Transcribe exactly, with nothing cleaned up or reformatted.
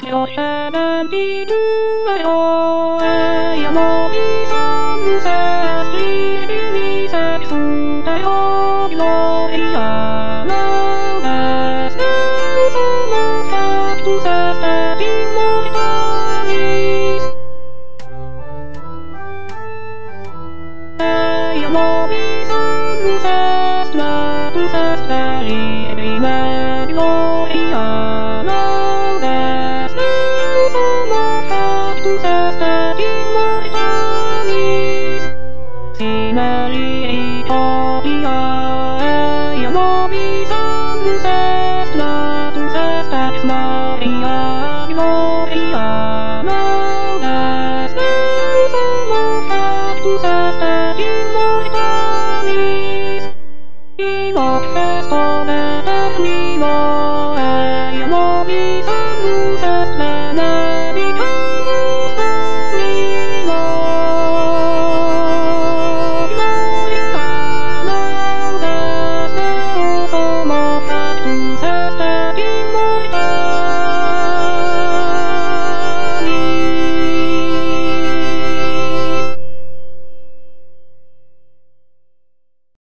よしゃべりるわよえやもみさんせしびみせすだよのいやなべせうそのファクセスでびもいた